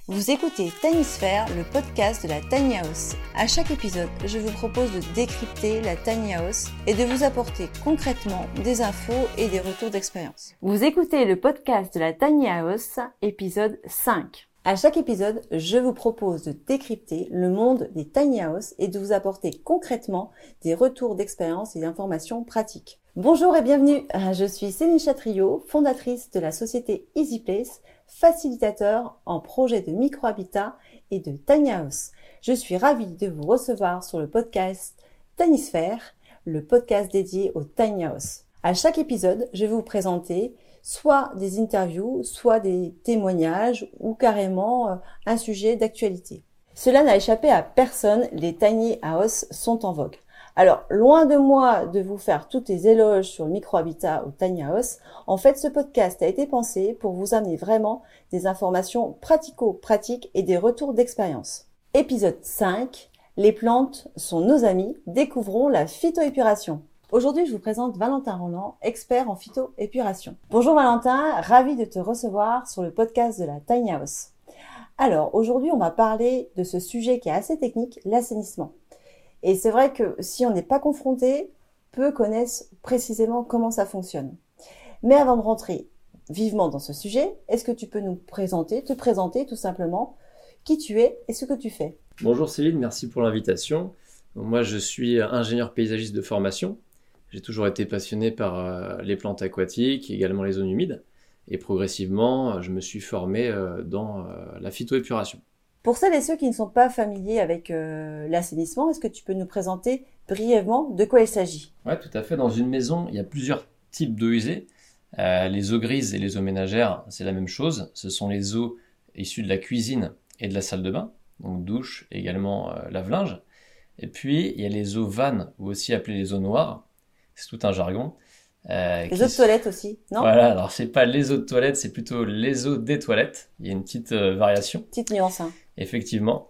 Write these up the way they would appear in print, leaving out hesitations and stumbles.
Vous écoutez Tinysphere, le podcast de la Tiny House. À chaque épisode, je vous propose de décrypter la Tiny House et de vous apporter concrètement des infos et des retours d'expérience. Vous écoutez le podcast de la Tiny House, épisode 5. À chaque épisode, je vous propose de décrypter le monde des Tiny House et de vous apporter concrètement des retours d'expérience et d'informations pratiques. Bonjour et bienvenue, je suis Céline Chatriot, fondatrice de la société EasyPlace, facilitateur en projet de micro-habitat et de Tiny House. Je suis ravie de vous recevoir sur le podcast Tinysphere, le podcast dédié aux Tiny House. À chaque épisode, je vais vous présenter soit des interviews, soit des témoignages ou carrément un sujet d'actualité. Cela n'a échappé à personne, les Tiny House sont en vogue. Alors, loin de moi de vous faire tous les éloges sur le micro-habitat ou Tiny House, en fait, ce podcast a été pensé pour vous amener vraiment des informations pratico-pratiques et des retours d'expérience. Épisode 5, les plantes sont nos amis, découvrons la phytoépuration. Aujourd'hui, je vous présente Valentin Roland, expert en phytoépuration. Bonjour Valentin, ravi de te recevoir sur le podcast de la Tiny House. Alors, aujourd'hui, on va parler de ce sujet qui est assez technique, l'assainissement. Et c'est vrai que si on n'est pas confronté, peu connaissent précisément comment ça fonctionne. Mais avant de rentrer vivement dans ce sujet, est-ce que tu peux te présenter tout simplement qui tu es et ce que tu fais? Bonjour Céline, merci pour l'invitation. Moi, je suis ingénieur paysagiste de formation. J'ai toujours été passionné par les plantes aquatiques, également les zones humides. Et progressivement, je me suis formé dans la phytoépuration. Pour celles et ceux qui ne sont pas familiers avec l'assainissement, est-ce que tu peux nous présenter brièvement de quoi il s'agit? Oui, tout à fait. Dans une maison, il y a plusieurs types d'eaux usées. Les eaux grises et les eaux ménagères, c'est la même chose. Ce sont les eaux issues de la cuisine et de la salle de bain, donc douche et également lave-linge. Et puis, il y a les eaux vannes, ou aussi appelées les eaux noires. C'est tout un jargon. Les eaux de toilette aussi, non? Voilà, alors c'est pas les eaux de toilette, c'est plutôt les eaux des toilettes. Il y a une petite variation. Petite nuance, hein. Effectivement.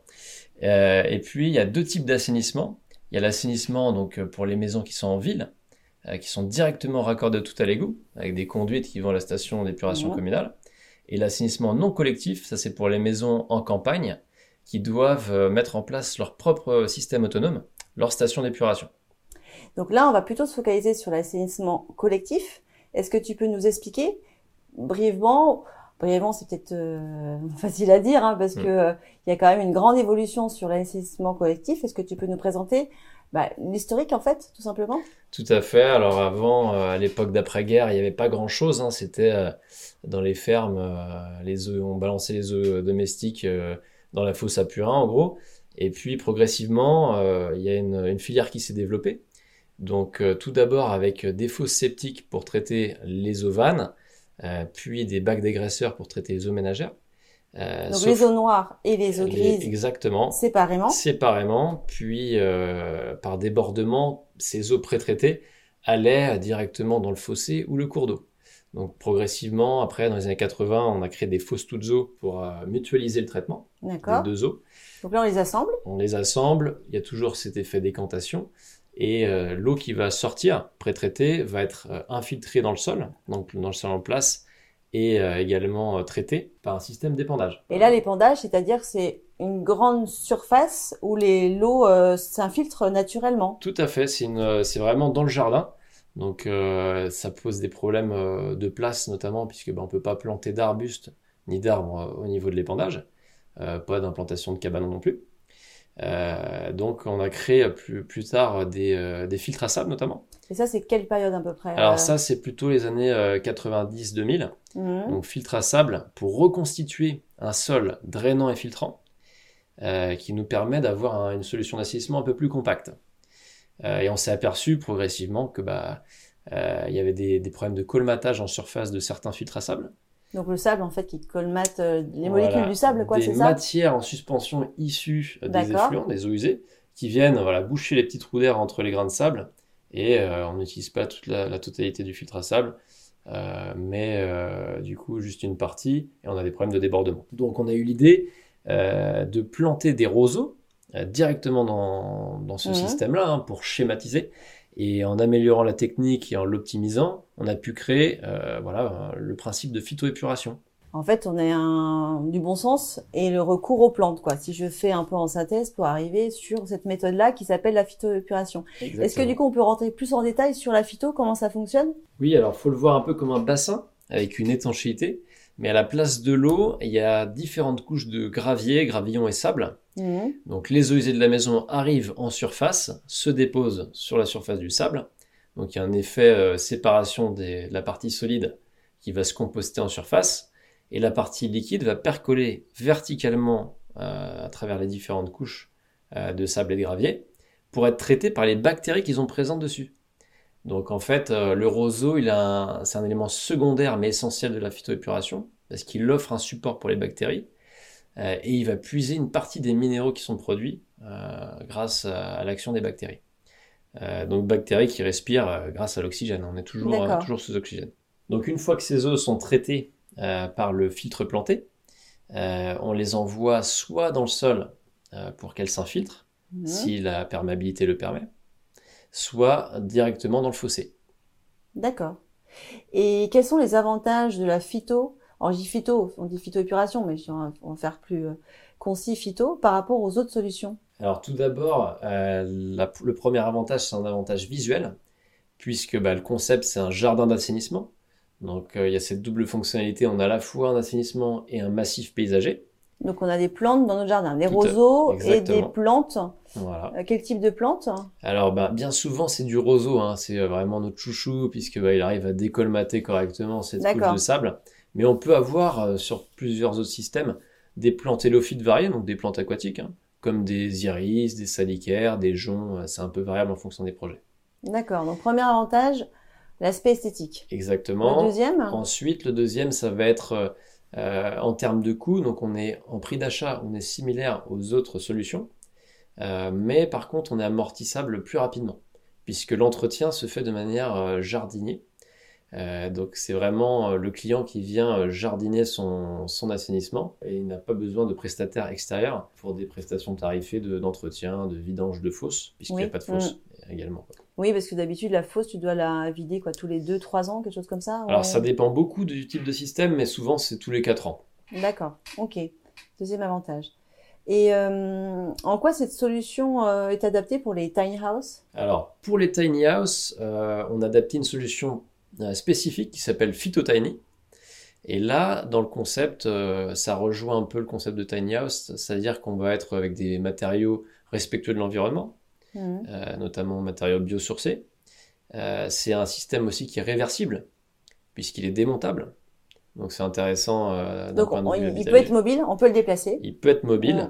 Et puis, il y a deux types d'assainissement. Il y a l'assainissement donc pour les maisons qui sont en ville, qui sont directement raccordées tout à l'égout, avec des conduites qui vont à la station d'épuration communale. Et l'assainissement non collectif, ça c'est pour les maisons en campagne, qui doivent mettre en place leur propre système autonome, leur station d'épuration. Donc là, on va plutôt se focaliser sur l'assainissement collectif. Est-ce que tu peux nous expliquer brièvement, c'est peut-être facile à dire, hein, parce que il y a quand même une grande évolution sur l'assainissement collectif. Est-ce que tu peux nous présenter l'historique, en fait, tout simplement? Tout à fait. Alors avant, à l'époque d'après-guerre, il n'y avait pas grand-chose, hein. C'était dans les fermes, les œufs, on balançait les œufs domestiques dans la fosse à purin, en gros. Et puis progressivement, il y a une filière qui s'est développée. Donc tout d'abord avec des fosses septiques pour traiter les eaux vannes, puis des bacs dégraisseurs pour traiter les eaux ménagères. Donc les eaux noires et les eaux grises, exactement, séparément, puis par débordement, ces eaux pré-traitées allaient directement dans le fossé ou le cours d'eau. Donc progressivement, après dans les années 80, on a créé des fosses toutes eaux pour mutualiser le traitement des deux eaux. Donc là on les assemble. On les assemble, il y a toujours cet effet décantation. Et l'eau qui va sortir, pré-traitée, va être infiltrée dans le sol, donc dans le sol en place, et également traitée par un système d'épandage. Et là, l'épandage, c'est-à-dire que c'est une grande surface où l'eau s'infiltre naturellement. Tout à fait, c'est vraiment dans le jardin. Donc ça pose des problèmes de place notamment, puisque on peut pas planter d'arbustes ni d'arbres au niveau de l'épandage. Pas d'implantation de cabanons non plus. Donc on a créé plus tard des filtres à sable notamment. Et ça c'est quelle période à peu près? Alors ça c'est plutôt les années 90-2000. Donc filtre à sable pour reconstituer un sol drainant et filtrant qui nous permet d'avoir une solution d'assainissement un peu plus compacte. Et on s'est aperçu progressivement que il y avait des problèmes de colmatage en surface de certains filtres à sable. Donc le sable en fait qui colmate les molécules du sable, quoi, c'est ça? Des matières en suspension issues des effluents, des eaux usées, qui viennent boucher les petits trous d'air entre les grains de sable. Et on n'utilise pas toute la totalité du filtre à sable, mais du coup juste une partie, et on a des problèmes de débordement. Donc on a eu l'idée de planter des roseaux directement dans ce système-là, pour schématiser. Et en améliorant la technique et en l'optimisant, on a pu créer le principe de phytoépuration. En fait, on a du bon sens et le recours aux plantes, quoi. Si je fais un peu en synthèse pour arriver sur cette méthode-là qui s'appelle la phytoépuration. Est-ce que du coup, on peut rentrer plus en détail sur la phyto, comment ça fonctionne? Oui, alors faut le voir un peu comme un bassin avec une étanchéité, mais à la place de l'eau, il y a différentes couches de gravier, gravillon et sable. Donc les eaux usées de la maison arrivent en surface, se déposent sur la surface du sable. Donc il y a un effet séparation de la partie solide qui va se composter en surface. Et la partie liquide va percoler verticalement à travers les différentes couches de sable et de gravier pour être traitée par les bactéries qu'ils ont présentes dessus. Donc en fait, le roseau, c'est un élément secondaire mais essentiel de la phytoépuration parce qu'il offre un support pour les bactéries et il va puiser une partie des minéraux qui sont produits grâce à l'action des bactéries. Donc bactéries qui respirent grâce à l'oxygène, on est toujours sous oxygène. Donc une fois que ces eaux sont traitées par le filtre planté, on les envoie soit dans le sol pour qu'elles s'infiltrent, si la perméabilité le permet, soit directement dans le fossé. D'accord. Et quels sont les avantages de la phyto? Alors je dis phyto, on dit phytoépuration, mais on va faire plus concis phyto par rapport aux autres solutions. Alors tout d'abord, le premier avantage, c'est un avantage visuel, puisque le concept, c'est un jardin d'assainissement. Donc il y a cette double fonctionnalité, on a à la fois un assainissement et un massif paysager. Donc on a des plantes dans notre jardin, des roseaux et des plantes. Voilà. Quel type de plantes? Alors bien souvent c'est du roseau, c'est vraiment notre chouchou puisque il arrive à décolmater correctement cette couche de sable. Mais on peut avoir sur plusieurs autres systèmes des plantes hélophytes variées, donc des plantes aquatiques, comme des iris, des salicaires, des joncs, c'est un peu variable en fonction des projets. D'accord, donc premier avantage, l'aspect esthétique. Exactement. Le deuxième? Ensuite, le deuxième, ça va être en termes de coût. Donc, on est en prix d'achat, on est similaire aux autres solutions. Mais par contre, on est amortissable plus rapidement, puisque l'entretien se fait de manière jardinier. Donc, c'est vraiment le client qui vient jardiner son assainissement et il n'a pas besoin de prestataires extérieurs pour des prestations tarifées d'entretien, de vidange de fosse, puisqu'il n'y a pas de fosse également. Oui, parce que d'habitude, la fosse, tu dois la vider tous les 2-3 ans, quelque chose comme ça? Alors, ça dépend beaucoup du type de système, mais souvent, c'est tous les 4 ans. D'accord, ok. Deuxième avantage. Et en quoi cette solution est adaptée pour les tiny house? Alors, pour les tiny house, on a adapté une solution spécifique qui s'appelle PhytoTiny. Et là, dans le concept, ça rejoint un peu le concept de tiny house, c'est-à-dire qu'on va être avec des matériaux respectueux de l'environnement, notamment matériaux biosourcés. C'est un système aussi qui est réversible, puisqu'il est démontable. Donc c'est intéressant d'un point de vue habitabilité. Il peut être mobile, on peut le déplacer. Il peut être mobile.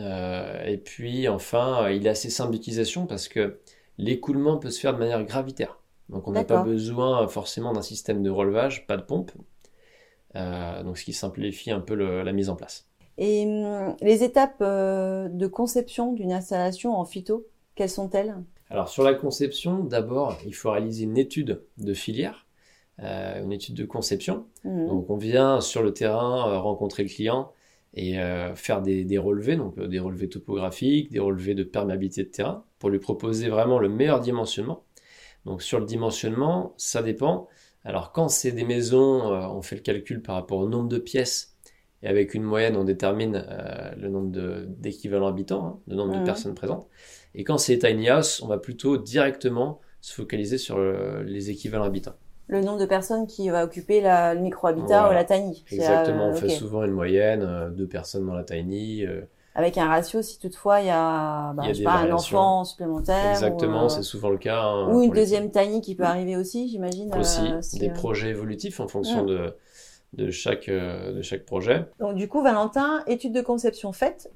Et puis enfin, il est assez simple d'utilisation parce que l'écoulement peut se faire de manière gravitaire. Donc on n'a pas besoin forcément d'un système de relevage, pas de pompe. Donc ce qui simplifie un peu la mise en place. Et les étapes de conception d'une installation en phyto, quelles sont-elles? Alors sur la conception, d'abord, il faut réaliser une étude de filière, une étude de conception. Donc on vient sur le terrain rencontrer le client et faire des relevés, donc des relevés topographiques, des relevés de perméabilité de terrain, pour lui proposer vraiment le meilleur dimensionnement. Donc sur le dimensionnement, ça dépend. Alors quand c'est des maisons, on fait le calcul par rapport au nombre de pièces, et avec une moyenne, on détermine le nombre d'équivalents habitants, le nombre de personnes présentes. Et quand c'est tiny house, on va plutôt directement se focaliser sur les équivalents habitants. Le nombre de personnes qui va occuper le micro-habitat ou la tiny. Exactement, on fait souvent une moyenne, 2 personnes dans la tiny. Avec un ratio si toutefois il y a, un enfant supplémentaire. Exactement, c'est souvent le cas. Ou une deuxième tiny qui peut arriver aussi, j'imagine. Aussi, des projets évolutifs en fonction de chaque projet. Donc du coup, Valentin, étude de conception faite,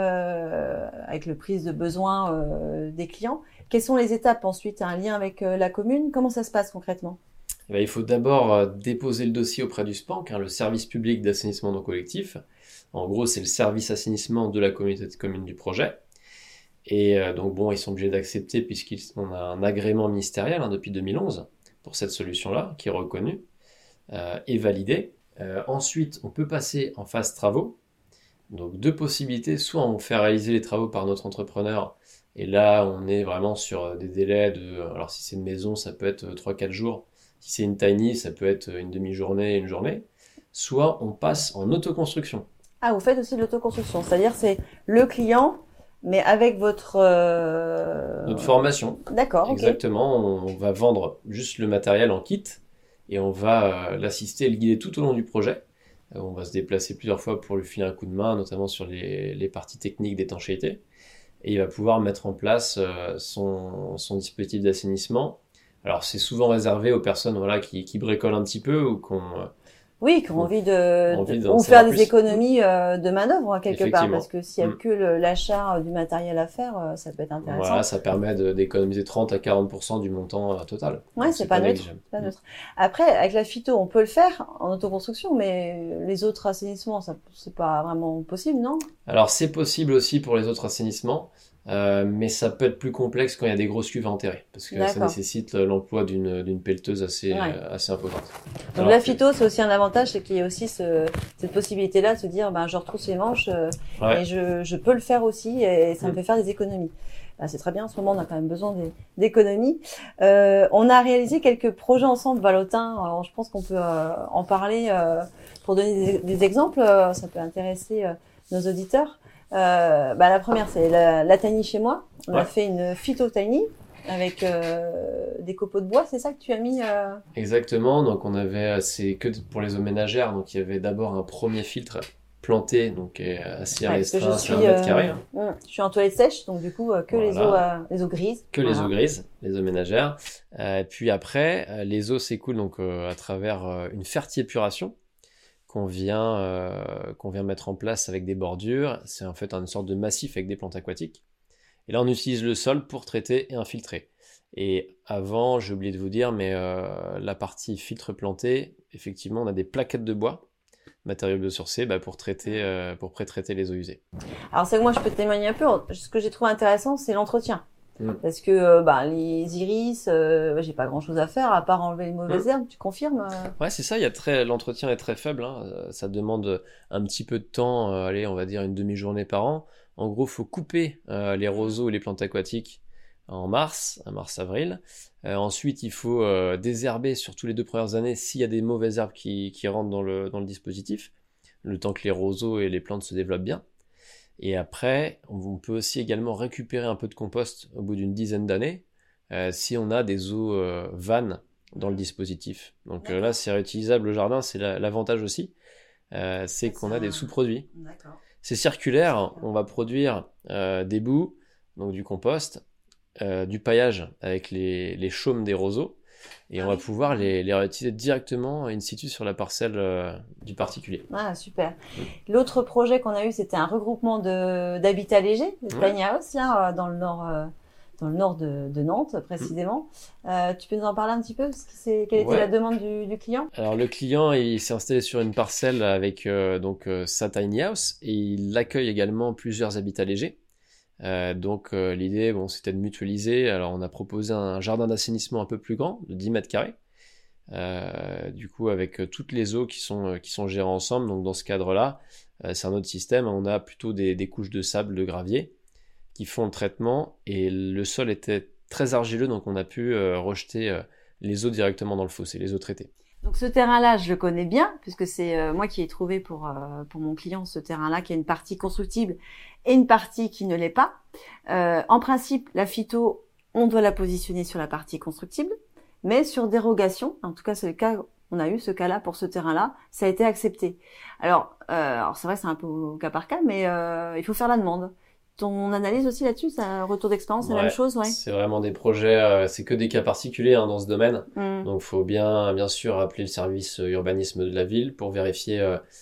avec le prise de besoin des clients. Quelles sont les étapes ensuite? Un lien avec la commune? Comment ça se passe concrètement? Il faut d'abord déposer le dossier auprès du SPANC, le service public d'assainissement non collectif. En gros, c'est le service assainissement de la communauté de communes du projet. Et donc ils sont obligés d'accepter puisqu'on a un agrément ministériel depuis 2011 pour cette solution-là, qui est reconnue et validée. Ensuite, on peut passer en phase travaux. Donc 2 possibilités, soit on fait réaliser les travaux par notre entrepreneur, et là on est vraiment sur des délais alors si c'est une maison, ça peut être 3-4 jours. Si c'est une tiny, ça peut être une demi-journée, une journée. soit on passe en autoconstruction. Ah, vous faites aussi de l'autoconstruction, c'est-à-dire c'est le client, mais avec votre... Notre formation. D'accord, exactement. On va vendre juste le matériel en kit et on va l'assister et le guider tout au long du projet. On va se déplacer plusieurs fois pour lui filer un coup de main, notamment sur les parties techniques d'étanchéité. Et il va pouvoir mettre en place son dispositif d'assainissement. Alors c'est souvent réservé aux personnes qui bricolent un petit peu ou qui ont envie d'en ou savoir faire des plus. économies de main-d'œuvre quelque part, parce que s'il n'y a que l'achat du matériel à faire, ça peut être intéressant. Voilà, ça permet d'économiser 30 à 40% du montant total. Ouais, c'est pas neutre. Après, avec la phyto, on peut le faire en autoconstruction, mais les autres assainissements, ça c'est pas vraiment possible, non? Alors c'est possible aussi pour les autres assainissements. Mais ça peut être plus complexe quand il y a des grosses cuves à enterrer, parce que ça nécessite l'emploi d'une pelleteuse assez imposante. Donc la phyto, c'est aussi un avantage, c'est qu'il y a aussi cette possibilité-là de se dire, je retrousse les manches et je peux le faire aussi, et ça me fait faire des économies. C'est très bien, en ce moment on a quand même besoin d'économies. On a réalisé quelques projets ensemble, Valentin, alors je pense qu'on peut en parler pour donner des exemples, ça peut intéresser nos auditeurs. La première, c'est la tiny chez moi. On a fait une phyto tiny avec des copeaux de bois, c'est ça que tu as mis Exactement, donc on avait, c'est que pour les eaux ménagères, donc il y avait d'abord un premier filtre planté, donc assez restreint sur 1 mètre carré. Je suis en toilette sèche, donc du coup que les eaux grises. Que les eaux grises, les eaux ménagères. Puis après, les eaux s'écoulent donc à travers une fertiépuration qu'on vient mettre en place avec des bordures. C'est en fait une sorte de massif avec des plantes aquatiques. Et là, on utilise le sol pour traiter et infiltrer. Et avant, j'ai oublié de vous dire, mais la partie filtre planté, effectivement, on a des plaquettes de bois, matériaux biosourcés, pour pré-traiter les eaux usées. Alors c'est que moi, je peux témoigner un peu. Ce que j'ai trouvé intéressant, c'est l'entretien. Parce que les iris, j'ai pas grand chose à faire à part enlever les mauvaises herbes. Tu confirmes? Ouais, c'est ça. L'entretien est très faible. Ça demande un petit peu de temps. Allez, on va dire une demi-journée par an. En gros, faut couper les roseaux et les plantes aquatiques en mars-avril. Ensuite, il faut désherber sur tous les 2 premières années s'il y a des mauvaises herbes qui rentrent dans le dispositif, le temps que les roseaux et les plantes se développent bien. Et après, on peut aussi également récupérer un peu de compost au bout d'une dizaine d'années si on a des eaux vannes dans le dispositif. Donc là, c'est réutilisable au jardin, c'est l'avantage aussi, c'est qu'on a des sous-produits. D'accord. C'est circulaire, on va produire des boues, donc du compost, du paillage avec les chaumes des roseaux, et on va pouvoir les réutiliser directement in situ sur la parcelle du particulier. Ah, super. L'autre projet qu'on a eu, c'était un regroupement d'habitats légers, de tiny house, là, dans le nord de Nantes, précisément. Tu peux nous en parler un petit peu? Quelle était la demande du client? Alors, le client, il s'est installé sur une parcelle avec sa tiny house, et il accueille également plusieurs habitats légers. L'idée, c'était de mutualiser. Alors, on a proposé un jardin d'assainissement un peu plus grand, de 10 mètres carrés. Du coup, avec toutes les eaux qui sont gérées ensemble. Donc, dans ce cadre-là, c'est un autre système. On a plutôt des couches de sable, de gravier, qui font le traitement. Et le sol était très argileux, donc on a pu rejeter les eaux directement dans le fossé, les eaux traitées. Donc ce terrain-là, je le connais bien, puisque c'est moi qui ai trouvé pour mon client ce terrain-là, qui a une partie constructible et une partie qui ne l'est pas. En principe, la phyto, on doit la positionner sur la partie constructible, mais sur dérogation, en tout cas c'est le cas, on a eu ce cas-là pour ce terrain-là, ça a été accepté. Alors c'est vrai que c'est un peu au cas par cas, mais il faut faire la demande. Ton analyse aussi là-dessus, c'est un retour d'expérience, c'est la même chose, C'est vraiment des projets, c'est que des cas particuliers dans ce domaine. Donc, faut bien sûr appeler le service urbanisme de la ville pour vérifier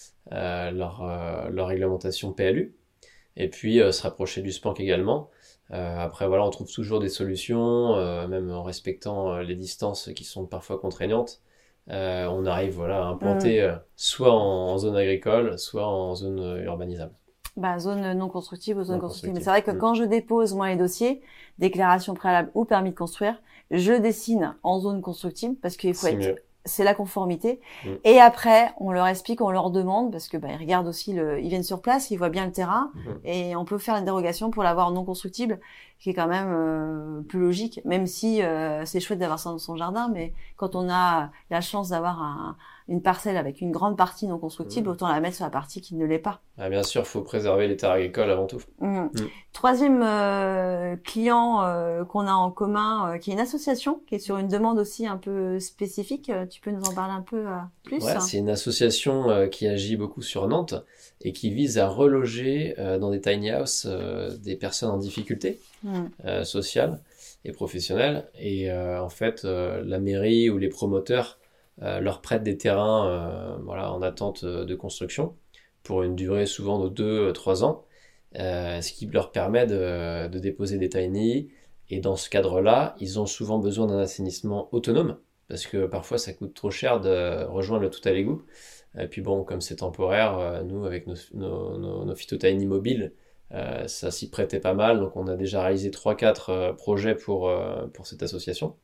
leur réglementation PLU. Et puis, se rapprocher du SPANC également. Après, on trouve toujours des solutions, même en respectant les distances qui sont parfois contraignantes. On arrive, à implanter soit en zone agricole, soit en zone urbanisable. Zone non constructive ou zone constructive. Mais c'est vrai que quand je dépose, moi, les dossiers, déclaration préalable ou permis de construire, je dessine en zone constructive parce qu'il faut c'est la conformité. Et après, on leur explique, on leur demande, parce que ils regardent aussi ils viennent sur place, ils voient bien le terrain, et on peut faire une dérogation pour l'avoir non constructible, qui est quand même plus logique, même si c'est chouette d'avoir ça dans son jardin, mais quand on a la chance d'avoir une parcelle avec une grande partie non constructible, autant la mettre sur la partie qui ne l'est pas. Ah, bien sûr, il faut préserver les terres agricoles avant tout. Troisième client qu'on a en commun, qui est une association, qui est sur une demande aussi un peu spécifique. Tu peux nous en parler un peu plus? Ouais, c'est une association qui agit beaucoup sur Nantes et qui vise à reloger dans des tiny houses des personnes en difficulté sociale et professionnelle. Et en fait, la mairie ou les promoteurs leur prêtent des terrains en attente de construction pour une durée souvent de 2-3 ans, ce qui leur permet de déposer des tiny. Et dans ce cadre-là, ils ont souvent besoin d'un assainissement autonome, parce que parfois ça coûte trop cher de rejoindre le tout à l'égout. Et puis bon, comme c'est temporaire, nous avec nos phytotiny mobiles, ça s'y prêtait pas mal, donc on a déjà réalisé 3-4 projets pour cette association.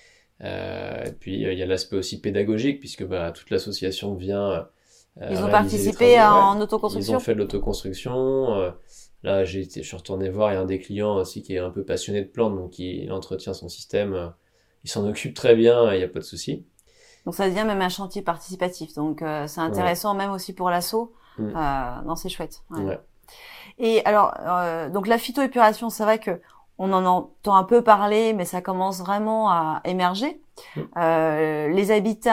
Et puis il y a l'aspect aussi pédagogique, puisque toute l'association vient ils ont participé en autoconstruction. Ils ont fait de l'autoconstruction. Là, je suis retourné voir, il y a un des clients aussi qui est un peu passionné de plantes, donc il entretient son système. Il s'en occupe très bien, il n'y a pas de souci. Donc ça devient même un chantier participatif. Donc c'est intéressant même aussi pour l'asso. Non, c'est chouette. Ouais. Et alors, donc la phytoépuration, c'est vrai que on en entend un peu parler, mais ça commence vraiment à émerger. Les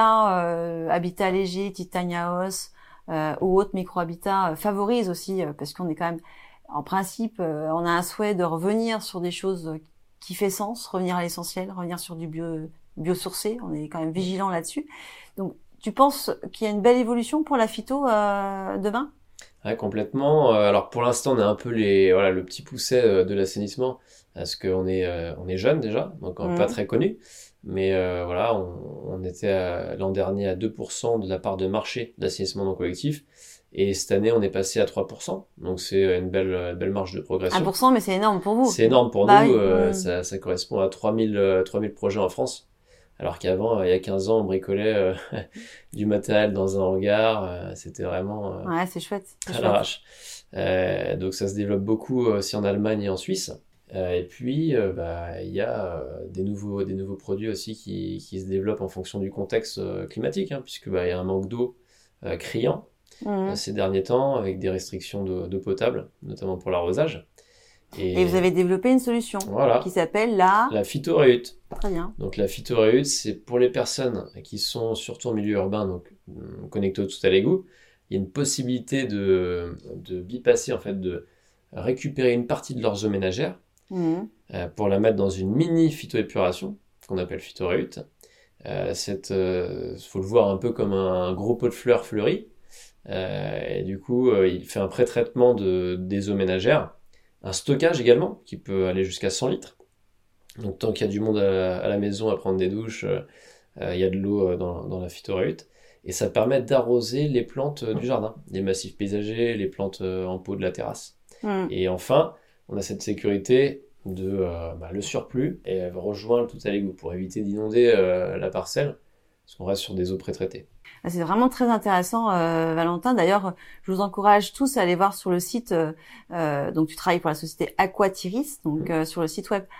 habitats légers, tiny house ou autres micro-habitats favorisent aussi, parce qu'on est quand même, en principe, on a un souhait de revenir sur des choses qui fait sens, revenir à l'essentiel, revenir sur du biosourcé. On est quand même vigilant là-dessus. Donc, tu penses qu'il y a une belle évolution pour la phyto demain? Ouais, complètement. Alors pour l'instant, on est un peu le petit pousset de l'assainissement, parce qu'on est jeune déjà, donc on n'est pas très connu. Mais on était l'an dernier à 2% de la part de marché d'assainissement non collectif. Et cette année, on est passé à 3%. Donc c'est une belle marge de progression. 1%, mais c'est énorme pour vous. C'est énorme pour nous. Ça correspond à 3000 projets en France. Alors qu'avant, il y a 15 ans, on bricolait du matériel dans un hangar. C'était vraiment ouais, c'est chouette. à l'arrache. Donc ça se développe beaucoup aussi en Allemagne et en Suisse. Et puis, il y a des nouveaux produits aussi qui se développent en fonction du contexte climatique, puisque il y a un manque d'eau criant ces derniers temps, avec des restrictions d'eau potable, notamment pour l'arrosage. Et vous avez développé une solution qui s'appelle la phytoréhute. Très bien. Donc la phytoréhute, c'est pour les personnes qui sont surtout en milieu urbain, donc connectées tout à l'égout. Il y a une possibilité de bypasser, en fait, de récupérer une partie de leurs eaux ménagères pour la mettre dans une mini phytoépuration qu'on appelle phytoréhute. Faut le voir un peu comme un gros pot de fleurs fleuries. Et du coup, il fait un pré-traitement des eaux ménagères. Un stockage également, qui peut aller jusqu'à 100 litres. Donc tant qu'il y a du monde à la maison à prendre des douches, il y a de l'eau dans la phytoréhute. Et ça permet d'arroser les plantes du jardin, les massifs paysagers, les plantes en pot de la terrasse. Et enfin, on a cette sécurité de le surplus et rejoint le tout à l'égout pour éviter d'inonder la parcelle, parce qu'on reste sur des eaux pré-traitées. C'est vraiment très intéressant, Valentin. D'ailleurs, je vous encourage tous à aller voir sur le site. Donc, tu travailles pour la société Aquatiris, donc sur le site web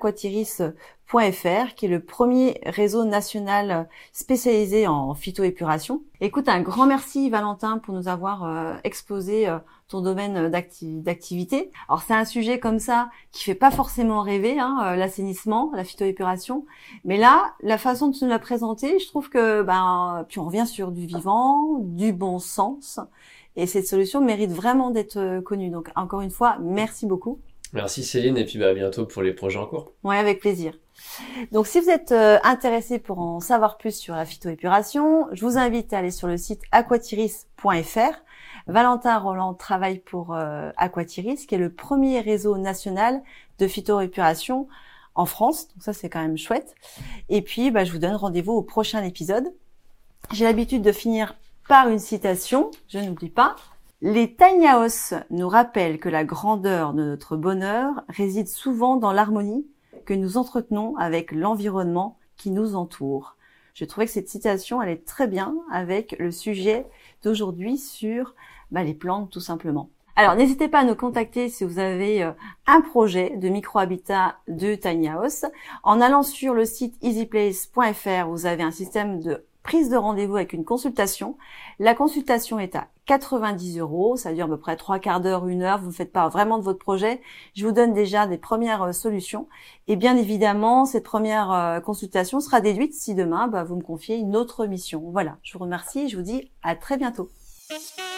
aquatiris.fr, qui est le premier réseau national spécialisé en phytoépuration. Écoute, un grand merci, Valentin, pour nous avoir exposé ton domaine d'activité. Alors, c'est un sujet comme ça qui fait pas forcément rêver, l'assainissement, la phytoépuration. Mais là, la façon de nous la présenter, je trouve que puis on revient sur du vivant, du bon sens. Et cette solution mérite vraiment d'être connue. Donc, encore une fois, merci beaucoup. Merci Céline, et puis à bientôt pour les projets en cours. Ouais, avec plaisir. Donc, si vous êtes intéressé pour en savoir plus sur la phytoépuration, je vous invite à aller sur le site aquatiris.fr. Valentin Roland travaille pour Aquatiris, qui est le premier réseau national de phytoépuration en France. Donc ça, c'est quand même chouette. Et puis, je vous donne rendez-vous au prochain épisode. J'ai l'habitude de finir par une citation, je n'oublie pas. Les tiny house nous rappellent que la grandeur de notre bonheur réside souvent dans l'harmonie que nous entretenons avec l'environnement qui nous entoure. Je trouvais que cette citation allait très bien avec le sujet d'aujourd'hui sur les plantes tout simplement. Alors n'hésitez pas à nous contacter si vous avez un projet de micro-habitat de tiny house. En allant sur le site easyplace.fr, vous avez un système de prise de rendez-vous avec une consultation. La consultation est à 90 €, ça dure à peu près 3/4 d'heure, 1 heure, vous ne faites pas vraiment de votre projet. Je vous donne déjà des premières solutions. Et bien évidemment, cette première consultation sera déduite si demain, vous me confiez une autre mission. Voilà, je vous remercie et je vous dis à très bientôt.